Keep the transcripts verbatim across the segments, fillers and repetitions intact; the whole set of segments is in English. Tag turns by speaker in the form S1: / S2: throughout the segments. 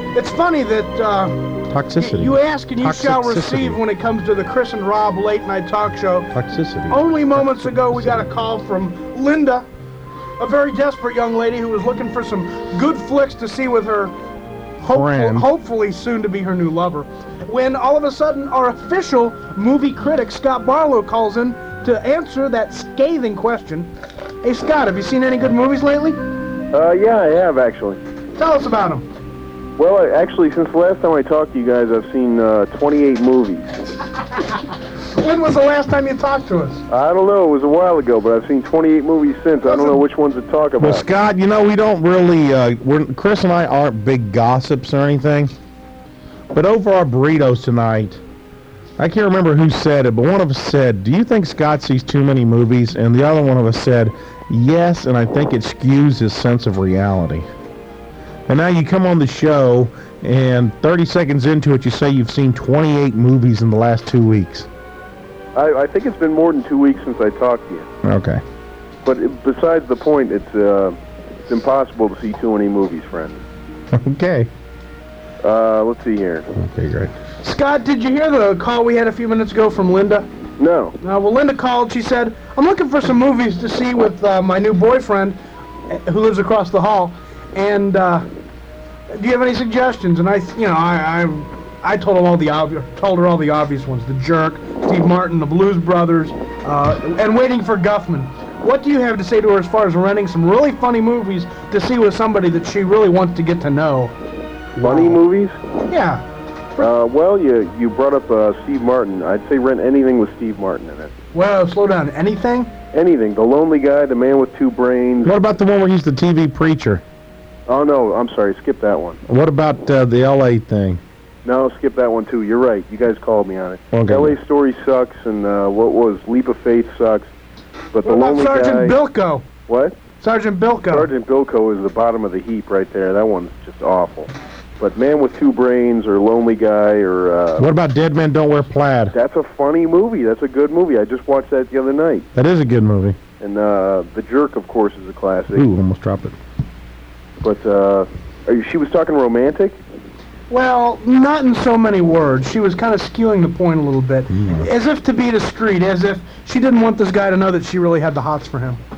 S1: It's funny that uh,
S2: Toxicity.
S1: you ask and you shall
S2: Toxicity.
S1: receive when it comes to the Chris and Rob late night talk show.
S2: Toxicity.
S1: Only moments ago, we got a call from Linda, a very desperate young lady who was looking for some good flicks to see with her hopeful,
S2: Friend.
S1: hopefully soon to be her new lover. When all of a sudden, our official movie critic, Scott Barlow, calls in to answer that scathing question. Hey, Scott, have you seen any good movies lately?
S3: Uh, yeah, I have, actually.
S1: Tell us about them.
S3: Well, I, actually, since the last time I talked to you guys, I've seen uh, twenty-eight movies.
S1: When was the last time you talked to us?
S3: I don't know. It was a while ago, but I've seen twenty-eight movies since. I don't know which ones to talk about.
S2: Well, Scott, you know, we don't really, uh, we're, Chris and I aren't big gossips or anything. But over our burritos tonight, I can't remember who said it, but one of us said, do you think Scott sees too many movies? And the other one of us said, yes, and I think it skews his sense of reality. And now you come on the show, and thirty seconds into it, you say you've seen twenty-eight movies in the last two weeks.
S3: I, I think it's been more than two weeks since I talked to you.
S2: Okay.
S3: But it, besides the point, it's, uh, it's impossible to see too many movies, friend.
S2: Okay.
S3: Uh, let's see here.
S2: Okay, great.
S1: Scott, did you hear the call we had a few minutes ago from Linda?
S3: No.
S1: Uh, well, Linda called. She said, I'm looking for some movies to see with uh, my new boyfriend uh, who lives across the hall. And uh, do you have any suggestions? And I, you know, I, I, I told him all the obvious, told her all the obvious ones: The Jerk, Steve Martin, The Blues Brothers, uh, and Waiting for Guffman. What do you have to say to her as far as renting some really funny movies to see with somebody that she really wants to get to know?
S3: Funny movies?
S1: Yeah.
S3: Uh, well, you you brought up uh, Steve Martin. I'd say rent anything with Steve Martin in it.
S1: Well, slow down. Anything?
S3: Anything. The Lonely Guy, The Man with Two Brains.
S2: What about the one where he's the T V preacher?
S3: Oh, no, I'm sorry. Skip that one.
S2: What about uh, the L A thing?
S3: No, skip that one, too. You're right. You guys called me on it.
S2: Okay.
S3: L A Story sucks, and uh, what was Leap of Faith sucks. But The
S1: What about
S3: Lonely
S1: Sergeant
S3: Guy...
S1: Bilko?
S3: What?
S1: Sergeant Bilko.
S3: Sergeant Bilko is the bottom of the heap right there. That one's just awful. But Man with Two Brains or Lonely Guy or... Uh,
S2: What about Dead Men Don't Wear Plaid?
S3: That's a funny movie. That's a good movie. I just watched that the other night.
S2: That is a good movie.
S3: And uh, The Jerk, of course, is a classic.
S2: Ooh, almost dropped it.
S3: But uh, are you, she was talking romantic?
S1: Well, not in so many words. She was kind of skewing the point a little bit.
S2: Mm.
S1: As if to be discreet, as if she didn't want this guy to know that she really had the hots for him.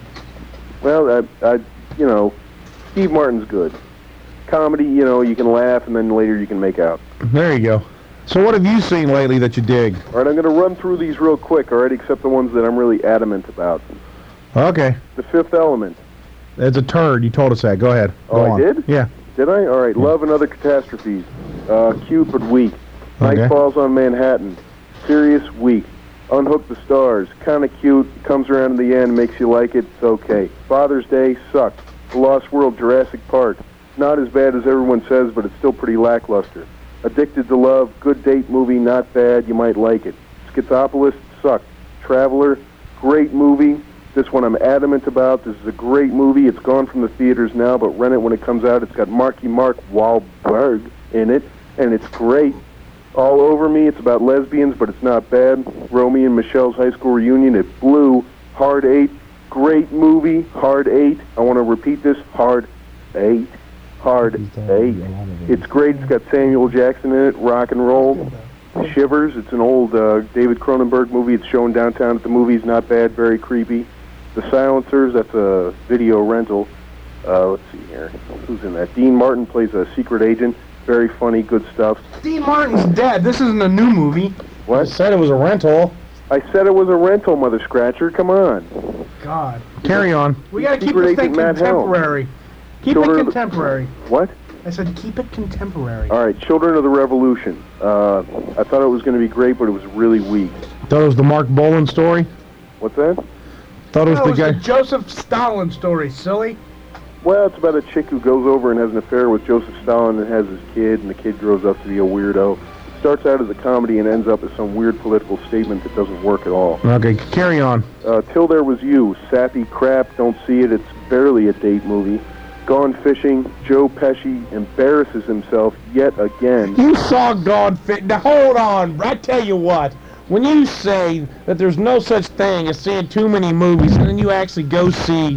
S3: Well, I, I, you know, Steve Martin's good. Comedy, you know, you can laugh and then later you can make out.
S2: There you go. So what have you seen lately that you dig?
S3: All right, I'm going to run through these real quick, all right, except the ones that I'm really adamant about.
S2: Okay.
S3: The Fifth Element.
S2: It's a turd. You told us that. Go ahead.
S3: Oh,
S2: Go
S3: I
S2: on.
S3: did?
S2: Yeah.
S3: Did I? All right, Love and Other Catastrophes. Uh, cute but weak. Night
S2: Okay.
S3: Falls on Manhattan. Serious, weak. Unhook the Stars. Kind of cute. Comes around in the end, makes you like it. It's okay. Father's Day sucked. The Lost World, Jurassic Park. Not as bad as everyone says, but it's still pretty lackluster. Addicted to Love. Good date movie. Not bad. You might like it. Schizopolis sucked. Traveler. Great movie. This one I'm adamant about. This is a great movie. It's gone from the theaters now, but rent it when it comes out. It's got Marky Mark Wahlberg in it, and it's great. All Over Me. It's about lesbians, but it's not bad. Romy and Michelle's high school reunion. It blew. Hard Eight. Great movie. Hard Eight. I want to repeat this. Hard Eight. Hard Eight. It's great. It's got Samuel Jackson in it. Rock and roll. Shivers. It's an old uh, David Cronenberg movie. It's shown downtown at the movies. Not bad. Very creepy. The Silencers. That's a video rental. Uh, let's see here. Who's in that? Dean Martin plays a secret agent. Very funny. Good stuff.
S1: Dean Martin's dead. This isn't a new movie.
S3: What?
S2: I said it was a rental.
S3: I said it was a rental, Mother Scratcher. Come on.
S1: God.
S2: Carry on.
S1: We gotta keep
S3: Secret
S1: this thing
S3: Agent Matt Helm.
S1: contemporary. Keep
S3: Children
S1: it
S3: of the-
S1: contemporary.
S3: What?
S1: I said keep it contemporary.
S3: All right, Children of the Revolution. Uh, I thought it was going to be great, but it was really weak.
S2: Thought it was the Mark Bolan story?
S3: What's that?
S2: Thought it was
S1: That
S2: the
S1: was
S2: guy...
S1: the Joseph Stalin story, silly.
S3: Well, it's about a chick who goes over and has an affair with Joseph Stalin and has his kid, and the kid grows up to be a weirdo. It starts out as a comedy and ends up as some weird political statement that doesn't work at all.
S2: Okay, carry on.
S3: Uh, Till There Was You. Sappy crap. Don't see it. It's barely a date movie. Gone Fishing. Joe Pesci embarrasses himself yet again.
S2: You saw Gone Fit. Now, hold on. I tell you what. When you say that there's no such thing as seeing too many movies, and then you actually go see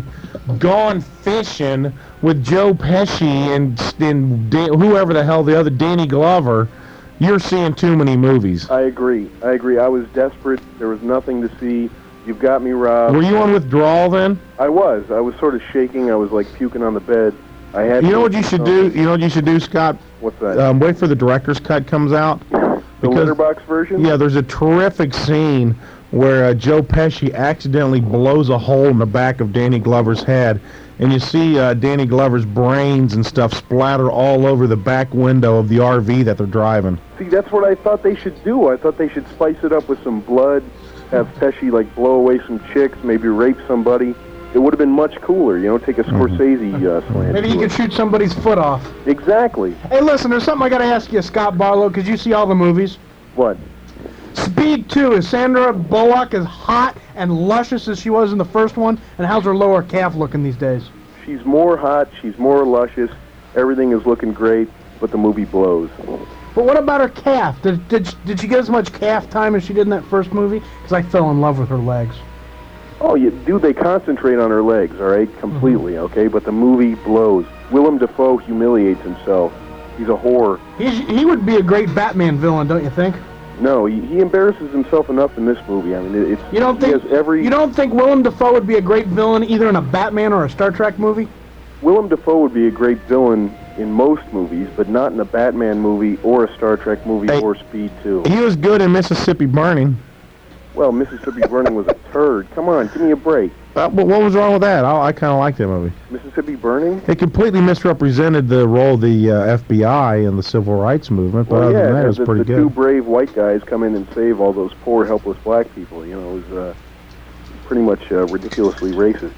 S2: Gone Fishing with Joe Pesci and, and Dan, whoever the hell the other Danny Glover, you're seeing too many movies.
S3: I agree. I agree. I was desperate. There was nothing to see. You've got me, Rob.
S2: Were you on withdrawal then?
S3: I was. I was sort of shaking. I was like puking on the bed. I had.
S2: You know
S3: to-
S2: what you should do? You know what you should do, Scott?
S3: What's that?
S2: Um, wait for the director's cut comes out.
S3: the
S2: because-
S3: letterbox version?
S2: Yeah, there's a terrific scene where uh, Joe Pesci accidentally blows a hole in the back of Danny Glover's head, and you see uh, Danny Glover's brains and stuff splatter all over the back window of the R V that they're driving.
S3: See, that's what I thought they should do. I thought they should spice it up with some blood, have Pesci like blow away some chicks, maybe rape somebody. It would have been much cooler, you know, take a Scorsese uh, slant.
S1: Maybe
S3: to
S1: you
S3: it.
S1: could shoot somebody's foot off.
S3: Exactly.
S1: Hey, listen, there's something I got to ask you, Scott Barlow, because you see all the movies.
S3: What?
S1: Speed two, is Sandra Bullock as hot and luscious as she was in the first one? And how's her lower calf looking these days?
S3: She's more hot, she's more luscious, everything is looking great, but the movie blows.
S1: But what about her calf? Did, did, did she get as much calf time as she did in that first movie? Because I fell in love with her legs.
S3: Oh, you, dude, they concentrate on her legs, all right, completely, okay? But the movie blows. Willem Dafoe humiliates himself. He's a whore.
S1: He's, he would be a great Batman villain, don't you think?
S3: No, he, he embarrasses himself enough in this movie. I mean, it, it's
S1: You don't
S3: he
S1: think
S3: has every
S1: you don't think Willem Dafoe would be a great villain either in a Batman or a Star Trek movie?
S3: Willem Dafoe would be a great villain in most movies, but not in a Batman movie or a Star Trek movie
S2: Hey.
S3: or Speed two.
S2: He was good in Mississippi Burning.
S3: Well, Mississippi Burning was a turd. Come on, give me a break.
S2: Uh, but what was wrong with that? I, I kind of liked that movie.
S3: Mississippi Burning?
S2: It completely misrepresented the role of the uh, F B I in the civil rights movement, but
S3: Well,
S2: other
S3: yeah,
S2: than that, it was
S3: the,
S2: pretty
S3: the two
S2: good.
S3: brave white guys come in and save all those poor, helpless black people. You know, it was uh, pretty much uh, ridiculously racist.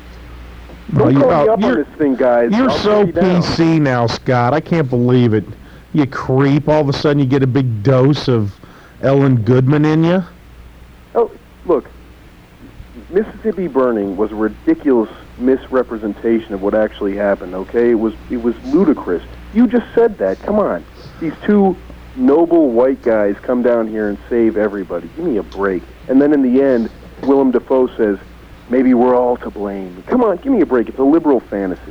S2: Well,
S3: Don't
S2: you-
S3: call me
S2: oh,
S3: up on
S2: you're-
S3: this thing, guys.
S2: You're
S3: I'll
S2: so
S3: put you down.
S2: P C now, Scott. I can't believe it. You creep. All of a sudden, you get a big dose of Ellen Goodman in you.
S3: Oh, look, Mississippi Burning was a ridiculous misrepresentation of what actually happened. Okay, it was it was ludicrous. You just said that. Come on, these two noble white guys come down here and save everybody. Give me a break. And then in the end, Willem Dafoe says, "Maybe we're all to blame." Come on, give me a break. It's a liberal fantasy.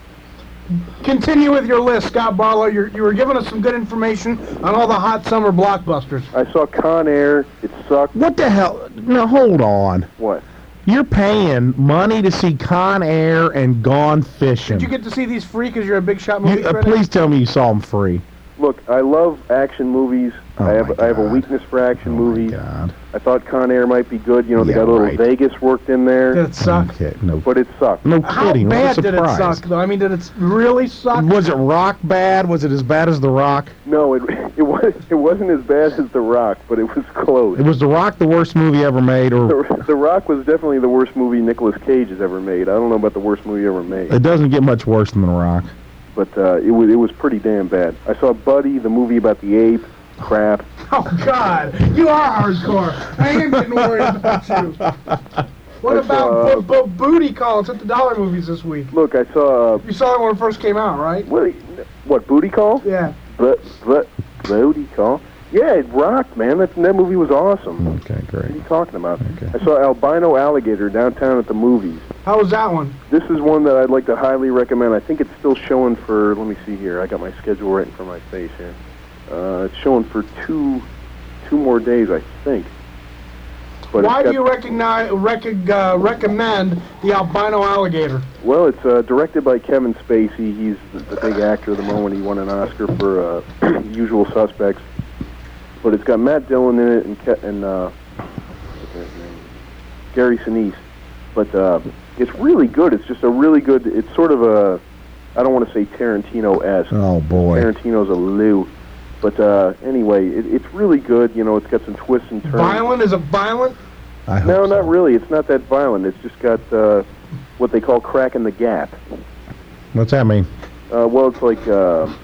S1: Continue with your list, Scott Barlow. You're, you were giving us some good information on all the hot summer blockbusters.
S3: I saw Con Air. It sucked.
S2: What the hell? Now, hold on.
S3: What?
S2: You're paying money to see Con Air and Gone Fishing.
S1: Did you get to see these free because you're a big shot movie
S2: You- uh,
S1: critic?
S2: please tell me you saw them free.
S3: Look, I love action movies.
S2: Oh
S3: I have
S2: my
S3: I have a
S2: God.
S3: weakness for action
S2: Oh
S3: movies.
S2: my God.
S3: I thought Con Air might be good. You know, they
S2: Yeah,
S3: got a little
S2: right.
S3: Vegas worked in there,
S1: Did it suck?
S2: Okay, no,
S3: but it sucked.
S2: no
S1: How
S2: kidding. What a
S1: bad did it
S2: surprise.
S1: suck, though? I mean, did it really suck?
S2: Was it Rock bad? Was it as bad as The Rock?
S3: No, it it was it wasn't as bad as The Rock, but it was close.
S2: It was The Rock the worst movie ever made, or
S3: The, the Rock was definitely the worst movie Nicolas Cage has ever made. I don't know about the worst movie ever made,
S2: it doesn't get much worse than The Rock.
S3: but uh, it was it was pretty damn bad. I saw Buddy, the movie about the ape. Crap.
S1: Oh, God. You are hardcore. I am getting worried about you. What
S3: I
S1: about
S3: saw, uh,
S1: bo- bo- Booty Call? It's at the Dollar Movies this week.
S3: Look, I saw uh,
S1: You saw it when it first came out, right?
S3: what what Booty Call?
S1: Yeah.
S3: But but Booty Call. Yeah, it rocked, man. That that movie was awesome.
S2: Okay,
S3: What are
S2: great.
S3: you talking about?
S2: Okay.
S3: I saw Albino Alligator downtown at the movies.
S1: How was that one?
S3: This is one that I'd like to highly recommend. I think it's still showing for, let me see here. I got my schedule right in front of my face here. Uh, it's showing for two two more days, I think. But
S1: Why
S3: it's
S1: do
S3: got-
S1: you recognize, rec- uh, recommend the Albino Alligator?
S3: Well, it's uh, directed by Kevin Spacey. He's the, the big actor of the moment. He won an Oscar for uh, Usual Suspects. But it's got Matt Dillon in it and, Ke- and uh, what's his name? Gary Sinise. But uh, it's really good. It's just a really good, it's sort of a, I don't want to say Tarantino-esque.
S2: Oh boy.
S3: Tarantino's a loo. But uh, anyway, it, it's really good. You know, it's got some twists and turns.
S1: Violent? Is it violent?
S2: I hope
S3: No,
S2: so.
S3: not really. It's not that violent. It's just got uh, what they call cracking the gap.
S2: What's that mean?
S3: Uh, well, it's like uh,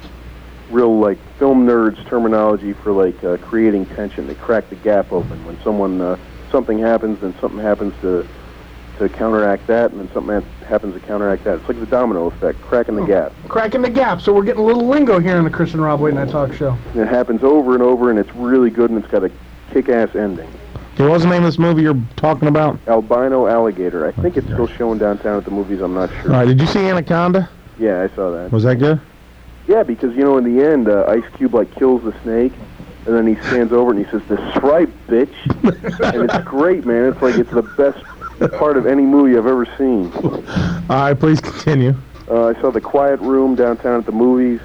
S3: real like film nerds terminology for like uh, creating tension. They crack the gap open when someone uh, something happens, then something happens to to counteract that, and then something ha- happens to counteract that. It's like the domino effect, cracking the gap.
S1: Cracking the gap. So we're getting a little lingo here in the Chris and Rob Late Night Talk Show.
S3: And it happens over and over, and it's really good, and it's got a kick-ass ending.
S2: Okay, what's the name of this movie you're talking about?
S3: Albino Alligator. I think it's still showing downtown at the movies. I'm not sure.
S2: All right, did you see Anaconda?
S3: Yeah, I saw that.
S2: Was that good?
S3: Yeah, because, you know, in the end, uh, Ice Cube, like, kills the snake, and then he stands over and he says, "That's right, bitch." And it's great, man. It's like it's the best part of any movie I've ever seen.
S2: All right, please continue.
S3: Uh, I saw The Quiet Room downtown at the movies.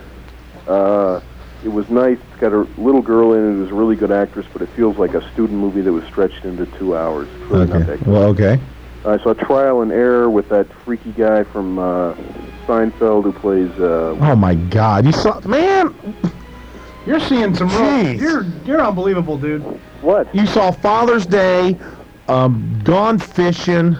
S3: Uh, it was nice. It's got a little girl in it who's a really good actress, but it feels like a student movie that was stretched into two hours. It's really not that
S2: Okay.
S3: good.
S2: Well, okay.
S3: I saw Trial and Error with that freaky guy from uh, Seinfeld who plays... Uh,
S2: Oh my God! You saw, man.
S1: You're seeing some real.
S2: Jeez.
S1: You're you're unbelievable, dude.
S3: what?
S2: You saw Father's Day, um, Gone Fishing,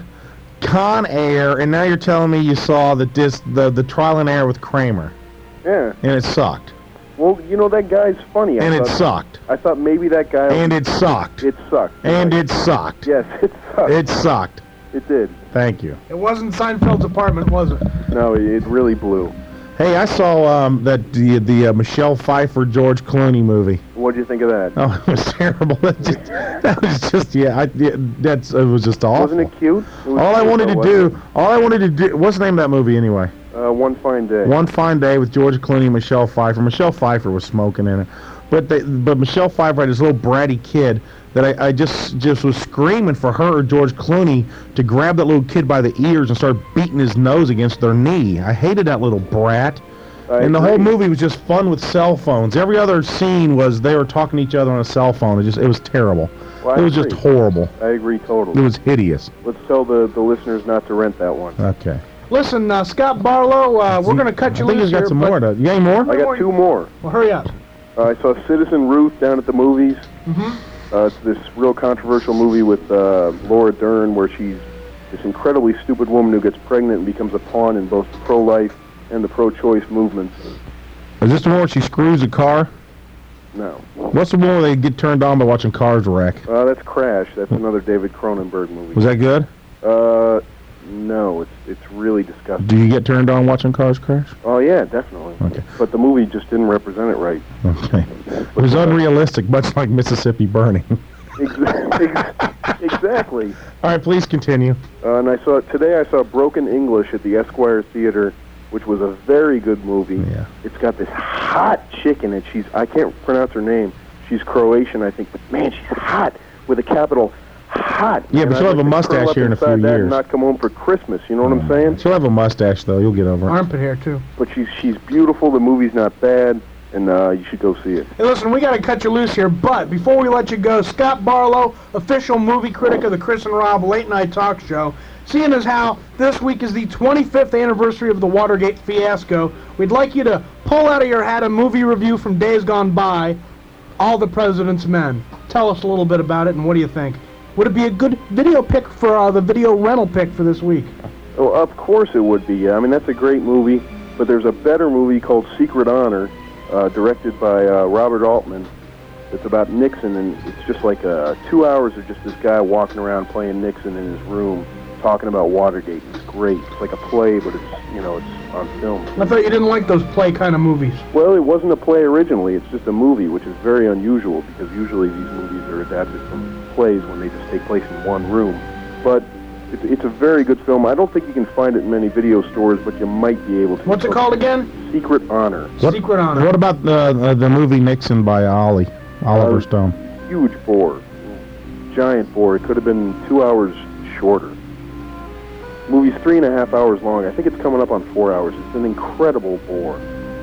S2: Con Air, and now you're telling me you saw the dis the the Trial and Error with Kramer,
S3: Yeah.
S2: and it sucked,
S3: Well, you know, that guy's funny. I
S2: and it
S3: thought,
S2: sucked,
S3: I thought maybe that guy...
S2: and it sucked,
S3: It sucked.
S2: and it sucked.
S3: Yes, it sucked.
S2: It sucked.
S3: It did.
S2: Thank you.
S1: It wasn't Seinfeld's apartment, was it?
S3: No, it really blew.
S2: Hey, I saw um, that the the uh, Michelle Pfeiffer George Clooney movie.
S3: What do you think of that?
S2: Oh, it was terrible. That, just, that was just yeah. I, yeah that's it was just awful.
S3: Wasn't it cute? It was
S2: All I
S3: cute,
S2: wanted
S3: though,
S2: to
S3: wasn't
S2: do, all I wanted to do, what's the name of that movie anyway?
S3: it? Uh, One Fine Day.
S2: One Fine Day with George Clooney and Michelle Pfeiffer. Michelle Pfeiffer was smoking in it, but they, but Michelle Pfeiffer had this little bratty kid that I, I just just was screaming for her or George Clooney to grab that little kid by the ears and start beating his nose against their knee. I hated that little brat.
S3: I
S2: And the
S3: agree.
S2: whole movie was just fun with cell phones. Every other scene was they were talking to each other on a cell phone. It just it was terrible.
S3: Well, I
S2: It was just
S3: agree.
S2: horrible.
S3: I agree
S2: It
S3: totally.
S2: was hideous.
S3: Let's tell the, the listeners not to rent that one.
S2: Okay.
S1: Listen, uh, Scott Barlow, uh, we're going to cut
S2: I
S1: you
S2: think
S1: loose
S2: he's got
S1: here,
S2: some
S1: but-
S2: more. To, you got any more?
S3: I got two more.
S1: Well, hurry up.
S3: Uh, I saw Citizen Ruth down at the movies.
S1: Mm-hmm.
S3: Uh, it's this real controversial movie with uh, Laura Dern where she's this incredibly stupid woman who gets pregnant and becomes a pawn in both the pro-life and the pro-choice movements.
S2: Is this the one where she screws a car?
S3: No.
S2: What's the one where they get turned on by watching cars wreck?
S3: Uh, that's Crash. That's another David Cronenberg movie.
S2: Was that good?
S3: Uh, no, it's it's really disgusting.
S2: Do you get turned on watching cars crash?
S3: Oh yeah, definitely.
S2: Okay.
S3: But the movie just didn't represent it right.
S2: Okay. It was unrealistic, much like Mississippi Burning.
S3: Exa- exactly.
S2: All right, please continue.
S3: Uh, and I saw today. I saw Broken English at the Esquire Theater, which was a very good movie.
S2: Yeah.
S3: It's got this hot chick in it. She's I can't pronounce her name. She's Croatian, I think, but man, she's hot with a capital hot.
S2: Yeah,
S3: And
S2: but
S3: I'd
S2: she'll have
S3: like
S2: a
S3: to
S2: mustache
S3: curl up
S2: here in a few
S3: inside that
S2: years.
S3: And not come home for Christmas. You know what I'm saying?
S2: She'll have a mustache, though. You'll get over it.
S1: Armpit hair, too.
S3: But she's she's beautiful. The movie's not bad, and uh, you should go see it.
S1: Hey, listen, we got to cut you loose here, but before we let you go, Scott Barlow, official movie critic of the Chris and Rob Late Night Talk Show, seeing as how this week is the twenty-fifth anniversary of the Watergate fiasco, we'd like you to pull out of your hat a movie review from days gone by, All the President's Men. Tell us a little bit about it, and what do you think? Would it be a good video pick for uh, the video rental pick for this week?
S3: Well, of course it would be. I mean, that's a great movie, but there's a better movie called Secret Honor, uh, directed by uh, Robert Altman. It's about Nixon, and it's just like uh, two hours of just this guy walking around playing Nixon in his room, talking about Watergate. It's great. It's like a play, but it's, you know, it's on film.
S1: I thought you didn't like those play kind of movies.
S3: Well, it wasn't a play originally. It's just a movie, which is very unusual because usually these movies are adapted from plays when they just take place in one room. But it's, it's a very good film. I don't think you can find it in many video stores, but you might be able to.
S1: What's it called again?
S3: Secret Honor.
S2: What,
S1: Secret Honor.
S2: What about the uh, the movie Nixon by Ollie, Oliver
S3: Uh,
S2: Stone?
S3: Huge bore. Giant bore. It could have been two hours shorter. Movie's three and a half hours long. I think it's coming up on four hours. It's an incredible bore.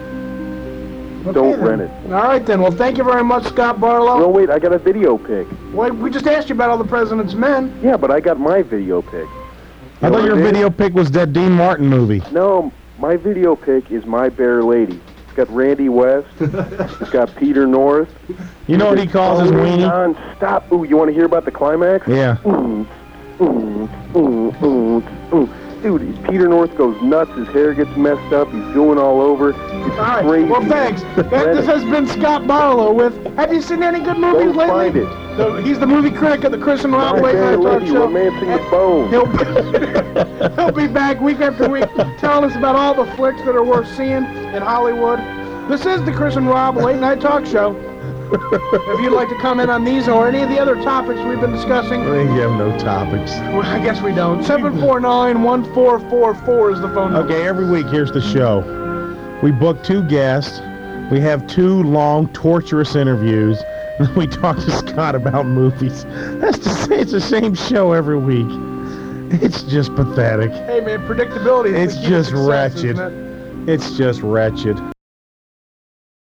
S1: Okay,
S3: Don't
S1: then.
S3: rent it.
S1: All right, then. Well, thank you very much, Scott Barlow.
S3: No, wait, I got a video pick.
S1: Well, we just asked you about All the President's Men.
S3: Yeah, but I got my video pick.
S2: I
S3: know
S2: thought your
S3: what it is?
S2: video pick was that Dean Martin movie.
S3: No, my video pick is My Bear Lady. It's got Randy West. It's got Peter North.
S2: You know what he calls his
S3: Going
S2: weenie?
S3: Non-stop. Ooh, you want to hear about the climax?
S2: Yeah.
S3: Mm, mm, mm, mm, mm. Dude, Peter North goes nuts. His hair gets messed up. He's going all over. It's
S1: All right.
S3: crazy.
S1: Well, thanks. That, this has been Scott Barlow with. Have you seen any good movies
S3: Go
S1: lately?
S3: find it.
S1: The, he's the movie critic of the Chris and Rob
S3: My
S1: Late
S3: Bear
S1: Night Talk
S3: Lady,
S1: Show.
S3: romancing the bone.
S1: He'll, he'll be back week after week telling us about all the flicks that are worth seeing in Hollywood. This is the Chris and Rob Late Night Talk Show. If you'd like to comment on these or any of the other topics we've been discussing,
S2: I think you have no topics.
S1: well, I guess we don't. seven four nine, one four four four is the phone number.
S2: Okay, every week, here's the show. We book two guests. We have two long, torturous interviews. And then we talk to Scott about movies. That's to say, it's the same show every week. It's just pathetic.
S1: Hey, man, predictability is
S2: It's
S1: the key to
S2: just
S1: success,
S2: wretched.
S1: isn't it?
S2: It's just wretched.